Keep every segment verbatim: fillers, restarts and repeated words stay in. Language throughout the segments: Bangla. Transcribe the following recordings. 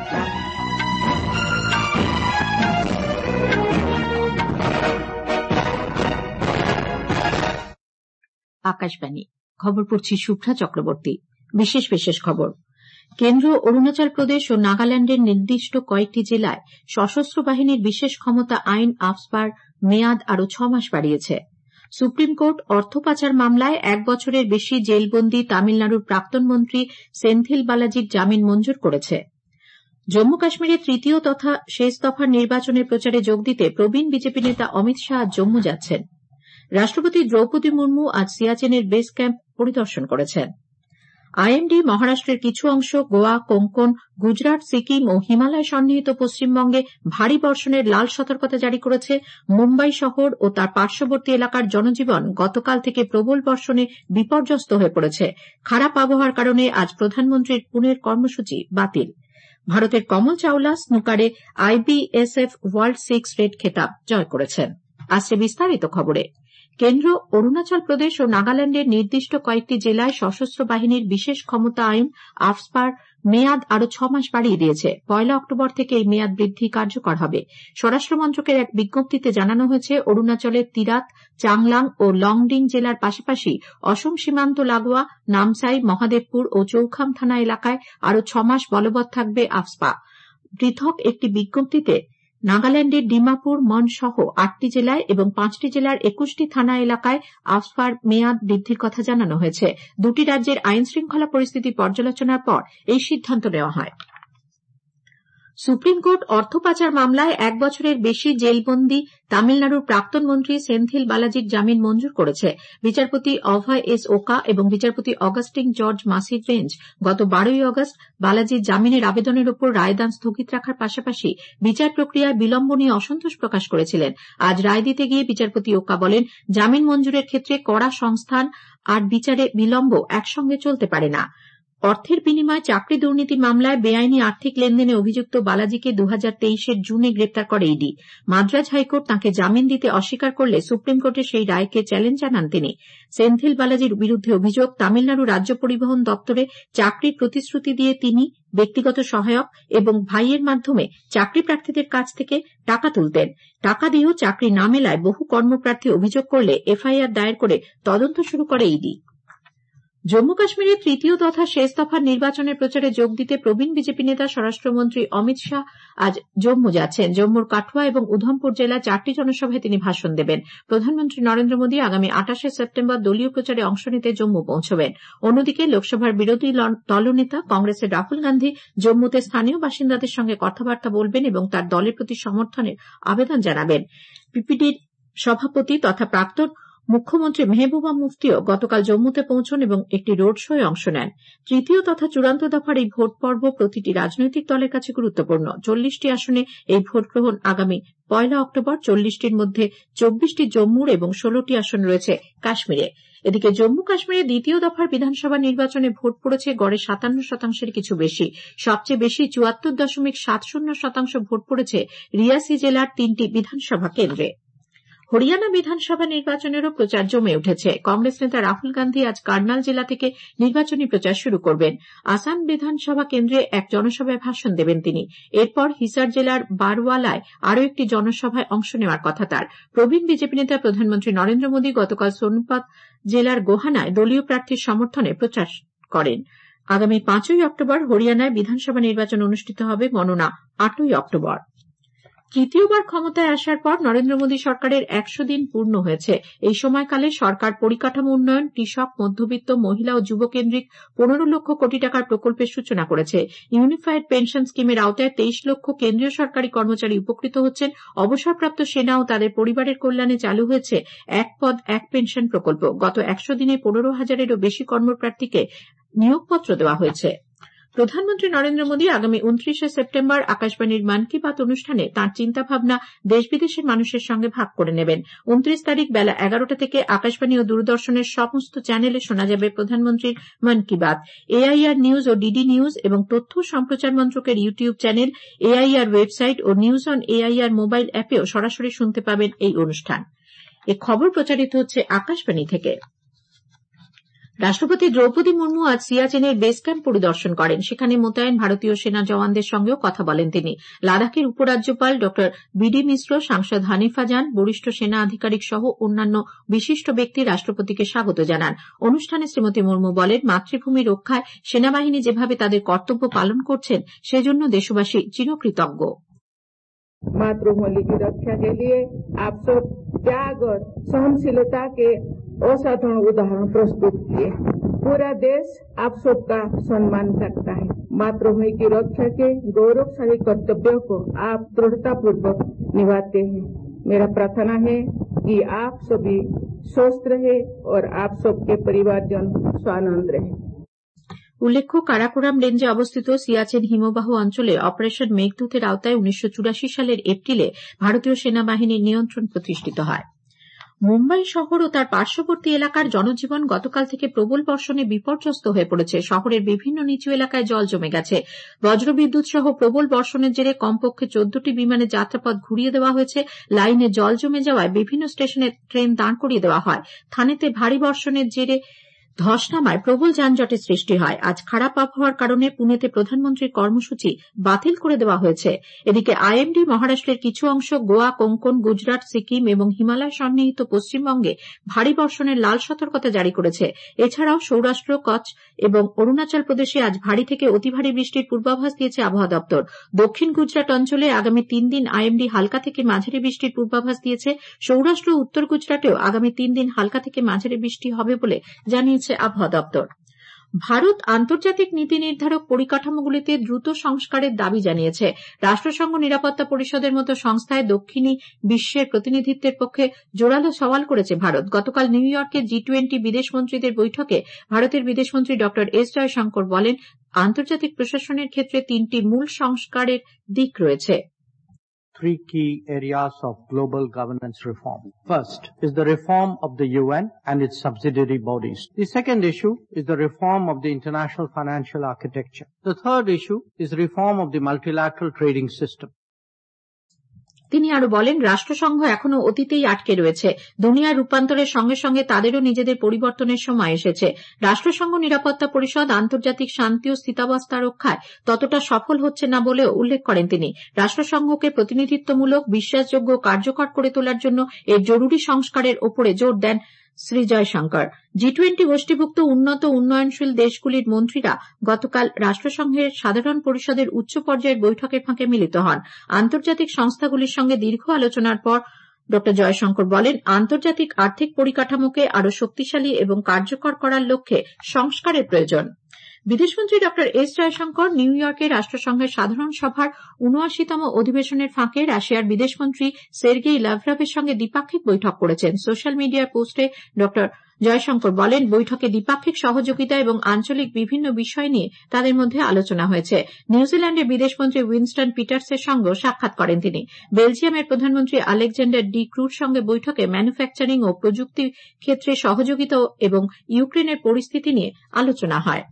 আকাশবাণী খবর পড়ছি শুভ্রা চক্রবর্তী। বিশেষ বিশেষ খবর। কেন্দ্র অরুণাচল প্রদেশ ও নাগাল্যান্ডের নির্দিষ্ট কয়েকটি জেলায় সশস্ত্র বাহিনীর বিশেষ ক্ষমতা আইন আফস্পার মেয়াদ আরও ছ মাস বাড়িয়েছে। সুপ্রিম কোর্ট অর্থ পাচার মামলায় এক বছরের বেশি জেলবন্দী তামিলনাড়ুর প্রাক্তন মন্ত্রী সেন্থিল বালাজির জামিন মঞ্জুর করেছে। জম্মু কাশ্মীরে তৃতীয় তথা শেষ দফার নির্বাচনের প্রচারে যোগ দিতে প্রবীণ বিজেপি নেতা অমিত শাহ আজ জম্মু যাচ্ছেন। রাষ্ট্রপতি দ্রৌপদী মুর্মু আজ সিয়াচেনের বেস ক্যাম্প পরিদর্শন করেছেন। আইএমডি মহারাষ্ট্রের কিছু অংশ, গোয়া, কোঙ্কন, গুজরাট, সিকিম ও হিমালয় সন্নিহিত পশ্চিমবঙ্গে ভারী বর্ষণের লাল সতর্কতা জারি করেছে। মুম্বাই শহর ও তার পার্শ্ববর্তী এলাকার জনজীবন গতকাল থেকে প্রবল বর্ষণে বিপর্যস্ত হয়ে পড়েছে। খারাপ আবহাওয়ার কারণে আজ প্রধানমন্ত্রীর পুনের কর্মসূচি বাতিল। ভারতের কমল চাওলা স্নুকারে আইবিএসএফ ওয়ার্ল্ড সিক্স রেড খেতাব জয় করেছেন। আসছে বিস্তারিত খবরে। কেন্দ্র অরুণাচল প্রদেশ ও নাগাল্যান্ডের নির্দিষ্ট কয়েকটি জেলায় সশস্ত্র বাহিনীর বিশেষ ক্ষমতা আইন আফস্পার মেয়াদ আরও ছ মাস বাড়িয়ে দিয়েছে। পয়লা অক্টোবর থেকে এই মেয়াদ বৃদ্ধি কার্যকর হবে। স্বরাষ্ট্র মন্ত্রকের এক বিজ্ঞপ্তিতে জানানো হয়েছে, অরুণাচলের তিরাত, চাংলাং ও লংডিং জেলার পাশাপাশি অসম সীমান্ত লাগোয়া নামসাই, মহাদেবপুর ও চৌখাম থানা এলাকায় আরও ছ মাস বলবৎ থাকবে আফস্পা। পৃথক একটি বিজ্ঞপ্তিতে নাগাল্যান্ডের ডিমাপুর, মন সহ আটটি জেলায় এবং পাঁচটি জেলার একুশটি থানা এলাকায় আফস্পার মেয়াদ বৃদ্ধির কথা জানানো হয়েছে। দুটি রাজ্যের আইন শৃঙ্খলা পরিস্থিতি পর্যালোচনার পর এই সিদ্ধান্ত নেওয়া হয়। সুপ্রিম কোর্ট অর্থ পাচার মামলায় এক বছরের বেশি জেলবন্দী তামিলনাড়ুর প্রাক্তন মন্ত্রী সেন্থিল বালাজির জামিন মঞ্জুর করেছে। বিচারপতি অভয় এস ওকা এবং বিচারপতি অগাস্টিন জর্জ মাসির বেঞ্চ গত বারোই আগস্ট বালাজির জামিনের আবেদনের উপর রায়দান স্থগিত রাখার পাশাপাশি বিচার প্রক্রিয়ায় বিলম্ব নিয়ে অসন্তোষ প্রকাশ করেছিলেন। আজ রায় দিতে গিয়ে বিচারপতি ওকা বলেন, জামিন মঞ্জুরের ক্ষেত্রে কড়া সংস্থান আর বিচারে বিলম্ব একসঙ্গে চলতে পারে না। অর্থের বিনিময়ে চাকরি দুর্নীতি মামলায় বেআইনি আর্থিক লেনদেনে অভিযুক্ত বালাজিকে দু হাজার তেইশের জুনে গ্রেপ্তার করে ইডি। মাদ্রাজ হাইকোর্ট তাঁকে জামিন দিতে অস্বীকার করলে সুপ্রিম কোর্টে সেই রায়কে চ্যালেঞ্জ জানান তিনি। সেন্থিল বালাজির বিরুদ্ধে অভিযোগ, তামিলনাড়ু রাজ্য পরিবহন দপ্তরে চাকরির প্রতিশ্রুতি দিয়ে তিনি ব্যক্তিগত সহায়ক এবং ভাইয়ের মাধ্যমে চাকরি প্রার্থীদের কাছ থেকে টাকা তুলতেন। টাকা দিয়েও চাকরি না মেলায় বহু কর্মপ্রার্থী অভিযোগ করলে এফআইআর দায়ের করে তদন্ত শুরু করে ইডি। জম্মু কাশ্মীরে তৃতীয় তথা শেষ দফার নির্বাচনের প্রচারে যোগ দিতে প্রবীণ বিজেপি নেতা স্বরাষ্ট্রমন্ত্রী অমিত শাহ আজ জম্মু যাচ্ছেন। জম্মুর কাঠুয়া এবং উধমপুর জেলায় চারটি জনসভায় তিনি ভাষণ দেবেন। প্রধানমন্ত্রী নরেন্দ্র মোদী আগামী আটাশে সেপ্টেম্বর দলীয় প্রচারে অংশ নিতে জম্মু পৌঁছবেন। অন্যদিকে লোকসভার বিরোধী দলনেতা কংগ্রেসের রাহুল গান্ধী জম্মুতে স্থানীয় বাসিন্দাদের সঙ্গে কথাবার্তা বলবেন এবং তার দলের প্রতি সমর্থনের আবেদন জানাবেন। পিপিডির সভাপতি তথা প্রাক্তন মুখ্যমন্ত্রী মেহবুবা মুফতিও গতকাল জম্মুতে পৌঁছন এবং একটি রোড শোয়ে অংশ নেন। তৃতীয় তথা চূড়ান্ত দফার এই ভোট পর্ব প্রতিটি রাজনৈতিক দলের কাছে গুরুত্বপূর্ণ। চল্লিশটি আসনে এই ভোট গ্রহণ আগামী পয়লা অক্টোবর। চল্লিশটির মধ্যে চব্বিশটি জম্মুর এবং ষোলোটি আসন রয়েছে কাশ্মীরে। এদিকে জম্মু কাশ্মীরে দ্বিতীয় দফার বিধানসভা নির্বাচনে ভোট পড়েছে গড়ে সাতান্ন শতাংশের কিছু বেশি। সবচেয়ে বেশি চুয়াত্তর দশমিক সাত শূন্য শতাংশ ভোট পড়েছে রিয়াসি জেলার তিনটি বিধানসভা কেন্দ্রে। হরিয়ানা বিধানসভা নির্বাচনেরও প্রচার জমে উঠেছে। কংগ্রেস নেতা রাহুল গান্ধী আজ কার্নাল জেলা থেকে নির্বাচনী প্রচার শুরু করবেন। আসাম বিধানসভা কেন্দ্রে এক জনসভায় ভাষণ দেবেন তিনি। এরপর হিসার জেলার বারওয়ালায় আরও একটি জনসভায় অংশ নেওয়ার কথা তার। প্রবীণ বিজেপি নেতা প্রধানমন্ত্রী নরেন্দ্র মোদী গতকাল সোনপাত জেলার গোহানায় দলীয় প্রার্থীর সমর্থনে প্রচার করেন। আগামী পাঁচই অক্টোবর হরিয়ানায় বিধানসভা নির্বাচন অনুষ্ঠিত হবে, গণনা আটই অক্টোবর। তৃতীয়বার ক্ষমতায় আসার পর নরেন্দ্র মোদী সরকারের একশো দিন পূর্ণ হয়েছে। এই সময়কালে সরকার পরিকাঠামো উন্নয়ন, কৃষক, মধ্যবিত্ত, মহিলা ও যুব কেন্দ্রিক পনেরো লক্ষ কোটি টাকার প্রকল্পের সূচনা করেছে। ইউনিফাইড পেনশন স্কিমের আওতায় তেইশ লক্ষ কেন্দ্রীয় সরকারি কর্মচারী উপকৃত হচ্ছেন। অবসরপ্রাপ্ত সেনা ও তাদের পরিবারের কল্যাণে চালু হয়েছে এক পদ এক পেনশন প্রকল্প। গত একশো দিনে পনেরো হাজারেরও বেশি কর্মপ্রার্থীকে নিয়োগপত্র দেওয়া হয়েছে। প্রধানমন্ত্রী নরেন্দ্র মোদী আগামী উনত্রিশে সেপ্টেম্বর আকাশবাণীর মন কি বাত অনুষ্ঠানে তাঁর চিন্তাভাবনা দেশ বিদেশের মানুষের সঙ্গে ভাগ করে নেবেন। উনত্রিশ তারিখ বেলা এগারোটা থেকে আকাশবাণী ও দূরদর্শনের সমস্ত চ্যানেলে শোনা যাবে প্রধানমন্ত্রীর মন কি বাত। এআইআর নিউজ ও ডিডি নিউজ এবং তথ্য সম্প্রচার মন্ত্রকের ইউটিউব চ্যানেল, এআইআর ওয়েবসাইট ও নিউজ অন এআইআর মোবাইল অ্যাপেও সরাসরি শুনতে পাবেন এই অনুষ্ঠান। এ খবর প্রচারিত হচ্ছে আকাশবাণী থেকে। রাষ্ট্রপতি দ্রৌপদী মুর্মু আজ সিয়াচেনের বেস ক্যাম্প পরিদর্শন করেন। সেখানে মোতায়েন ভারতীয় সেনা জওয়ানদের সঙ্গেও কথা বলেন তিনি। লাদাখের উপরাজ্যপাল ড বিডি মিশ্র, সাংসদ হানিফা জান, বরিষ্ঠ সেনা আধিকারিক সহ অন্যান্য বিশিষ্ট ব্যক্তি রাষ্ট্রপতিকে স্বাগত জানান। অনুষ্ঠানে শ্রীমতী মুর্মু বলেন, মাতৃভূমি রক্ষায় সেনাবাহিনী যেভাবে তাদের কর্তব্য পালন করছেন সেজন্য দেশবাসী চিরকৃতজ্ঞ। मातृभूमि की रक्षा के लिए आप सब त्याग और सहनशीलता के असाधारण उदाहरण प्रस्तुत किए। पूरा देश आप सबका सम्मान करता है। मातृभूमि की रक्षा के गौरवशाली कर्तव्यों को आप दृढ़ता पूर्वक निभाते हैं। मेरा प्रार्थना है कि आप सभी स्वस्थ रहे और आप सबके परिवारजन स्वानंद रहे। উল্লেখ্য, কারাকোরাম রেঞ্জে অবস্থিত সিয়াচেন হিমবাহ অঞ্চলে অপারেশন মেঘদূতের আওতায় উনিশশো চুরাশি সালের এপ্রিলে ভারতীয় সেনাবাহিনীর নিয়ন্ত্রণ প্রতিষ্ঠিত হয়। মুম্বাই শহর ও তার পার্শ্ববর্তী এলাকার জনজীবন গতকাল থেকে প্রবল বর্ষণে বিপর্যস্ত হয়ে পড়েছে। শহরের বিভিন্ন নিচু এলাকায় জল জমে গেছে। বজ্রবিদ্যুৎ সহ প্রবল বর্ষণের জেরে কমপক্ষে চোদ্দটি বিমানের যাত্রাপথ ঘুরিয়ে দেওয়া হয়েছে। লাইনে জল জমে যাওয়ায় বিভিন্ন স্টেশনে ট্রেন দাঁড় করিয়ে দেওয়া হয়। থানেতে ভারী বর্ষণের জেরে ধস নামায় প্রবল যানজটের সৃষ্টি হয়। আজ খারাপ আবহাওয়ার কারণে পুনেতে প্রধানমন্ত্রীর কর্মসূচি বাতিল করে দেওয়া হয়েছে। এদিকে আইএমডি মহারাষ্ট্রের কিছু অংশ, গোয়া, কোঙ্কন, গুজরাট, সিকিম এবং হিমালয় সন্নিহিত পশ্চিমবঙ্গে ভারী বর্ষণের লাল সতর্কতা জারি করেছে। এছাড়াও সৌরাষ্ট্র, কচ্ছ এবং অরুণাচল প্রদেশে আজ ভারী থেকে অতি ভারী বৃষ্টির পূর্বাভাস দিয়েছে আবহাওয়া দপ্তর। দক্ষিণ গুজরাট অঞ্চলে আগামী তিন দিন আইএমডি হালকা থেকে মাঝারি বৃষ্টির পূর্বাভাস দিয়েছে। সৌরাষ্ট্র ও উত্তর গুজরাটেও আগামী তিন দিন হালকা থেকে মাঝারি বৃষ্টি হবে বলে জানিয়েছে আবহাওয়া দপ্তর। ভারত আন্তর্জাতিক নীতি নির্ধারক পরিকাঠামোগুলিতে দ্রুত সংস্কারের দাবি জানিয়েছে। রাষ্ট্রসংঘ নিরাপত্তা পরিষদের মতো সংস্থায় দক্ষিণী বিশ্বের প্রতিনিধিত্বের পক্ষে জোরালো সওয়াল করেছে ভারত। গতকাল নিউ ইয়র্কে জি টোয়েন্টি বিদেশমন্ত্রীদের বৈঠকে ভারতের বিদেশমন্ত্রী ড এস জয়শঙ্কর বলেন, আন্তর্জাতিক প্রশাসনের ক্ষেত্রে তিনটি মূল সংস্কারের দিক রয়েছে। Three key areas of global governance reform. First is the reform of the U N and its subsidiary bodies. The second issue is the reform of the international financial architecture. The third issue is reform of the multilateral trading system. তিনি আরো বলেন, রাষ্ট্রসংঘ এখনো অতীতেই আটকে রয়েছে। দুনিয়ার রূপান্তরের সঙ্গে সঙ্গে তাদেরও নিজেদের পরিবর্তনের সময় এসেছে। রাষ্ট্রসংঘ নিরাপত্তা পরিষদ আন্তর্জাতিক শান্তি ও স্থিতাবস্থা রক্ষায় ততটা সফল হচ্ছে না বলেও উল্লেখ করেন তিনি। রাষ্ট্রসংঘকে প্রতিনিধিত্বমূলক, বিশ্বাসযোগ্য ও কার্যকর করে তোলার জন্য এর জরুরি সংস্কারের ওপরে জোর দেন শ্রী জয়শঙ্কর। জি টোয়েন্টি গোষ্ঠীভুক্ত উন্নত উন্নয়নশীল দেশগুলির মন্ত্রীরা গতকাল রাষ্ট্রসংঘের সাধারণ পরিষদের উচ্চ পর্যায়ের বৈঠকের ফাঁকে মিলিত হন। আন্তর্জাতিক সংস্থাগুলির সঙ্গে দীর্ঘ আলোচনার পর ড জয়শঙ্কর বলেন, আন্তর্জাতিক আর্থিক পরিকাঠামোকে আরো শক্তিশালী এবং কার্যকর করার লক্ষ্যে সংস্কারের প্রয়োজন। বিদেশমন্ত্রী ড এস জয়শঙ্কর নিউ ইয়র্কে রাষ্ট্রসংঘের সাধারণ সভার উনআশিতম অধিবেশনের ফাঁকে রাশিয়ার বিদেশমন্ত্রী সের্গেই লাভরভের সঙ্গে দ্বিপাক্ষিক বৈঠক করেছেন। সোশ্যাল মিডিয়ার পোস্টে ড জয়শঙ্কর বলেন, বৈঠকে দ্বিপাক্ষিক সহযোগিতা এবং আঞ্চলিক বিভিন্ন বিষয় নিয়ে তাদের মধ্যে আলোচনা হয়েছে। নিউজিল্যান্ডের বিদেশমন্ত্রী উইনস্টন পিটার্সের সঙ্গেও সাক্ষাৎ করেন তিনি। বেলজিয়ামের প্রধানমন্ত্রী আলেকজান্ডার ডি ক্রুর সঙ্গে বৈঠকে ম্যানুফ্যাকচারিং ও প্রযুক্তি ক্ষেত্রে সহযোগিতা এবং ইউক্রেনের পরিস্থিতি নিয়ে আলোচনা হয়।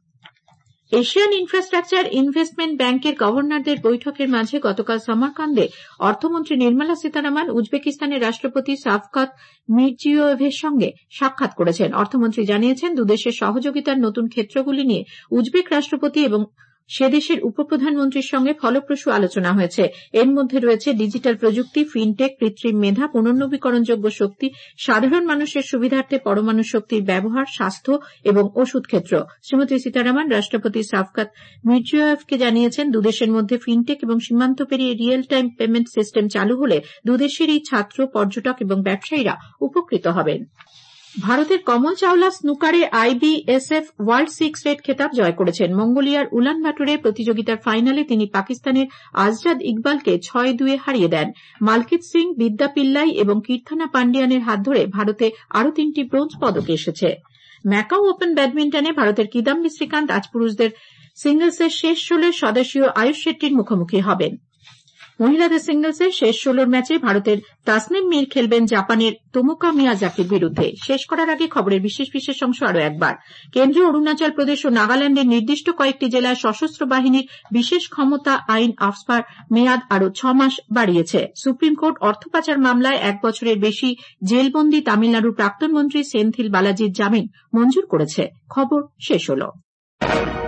এশিয়ান ইনফ্রাস্ট্রাকচার ইনভেস্টমেন্ট ব্যাংকের গভর্নরদের বৈঠকের মাঝে গতকাল সমরকান্দে অর্থমন্ত্রী নির্মলা সীতারামন উজবেকিস্তানের রাষ্ট্রপতি শাভকত মিরজিয়োয়েভের সঙ্গে সাক্ষাৎ করেছেন। অর্থমন্ত্রী জানিয়েছেন, দুদেশের সহযোগিতার নতুন ক্ষেত্রগুলি নিয়ে উজবেক রাষ্ট্রপতি এবং সে দেশের উপপ্রধানমন্ত্রীর সঙ্গে ফলপ্রসূ আলোচনা হয়েছে। এর মধ্যে রয়েছে ডিজিটাল প্রযুক্তি, ফিনটেক, কৃত্রিম মেধা, পুনর্নবীকরণযোগ্য শক্তি, সাধারণ মানুষের সুবিধার্থে পরমাণু শক্তির ব্যবহার, স্বাস্থ্য এবং ওষুধ ক্ষেত্র। শ্রীমতী সীতারামন রাষ্ট্রপতি শাভকত মিরজিয়োয়েভকে জানিয়েছেন, দুদেশের মধ্যে ফিনটেক এবং সীমান্ত পেরিয়ে রিয়েল টাইম পেমেন্ট সিস্টেম চালু হলে দুদেশেরই ছাত্র, পর্যটক এবং ব্যবসায়ীরা উপকৃত হবেন। ভারতের কমল চাওলা স্নুকারে আইবিএসএফ ওয়ার্ল্ড সিক্স রেড খেতাব জয় করেছেন। মঙ্গোলিয়ার উলানবাটরে প্রতিযোগিতার ফাইনালে তিনি পাকিস্তানের আজরাদ ইকবালকে ছয় দুয়ে হারিয়ে দেন। মালকিত সিং, বিদ্যা পিল্লাই এবং কীর্তনা পান্ডিয়ানের হাত ধরে ভারতে আরও তিনটি ব্রোঞ্জ পদক এসেছে। ম্যাকাও ওপেন ব্যাডমিন্টনে ভারতের কিদাম্বি শ্রীকান্ত আজ পুরুষদের সিঙ্গলসের শেষ ষোলোর সদস্যীয় আয়ুষ শেট্টির মুখোমুখি হবেন। মহিলাদের সিঙ্গলসের শেষ ষোলোর ম্যাচে ভারতের তাসনিম মির খেলবেন জাপানের তোমোকা মিয়াজাকির বিরুদ্ধে। শেষ করার আগে খবরের বিশেষ বিশেষ অংশ আরও একবার। কেন্দ্রীয় অরুণাচল প্রদেশ ও নাগাল্যান্ডের নির্দিষ্ট কয়েকটি জেলায় সশস্ত্র বাহিনীর বিশেষ ক্ষমতা আইন আফস্পার মেয়াদ আরও ছ মাস বাড়িয়েছে। সুপ্রিম কোর্ট অর্থ পাচার মামলায় এক বছরের বেশি জেলবন্দি তামিলনাড়ুর প্রাক্তন মন্ত্রী সেন্থিল বালাজির জামিন মঞ্জুর করেছে। খবর শেষ হল।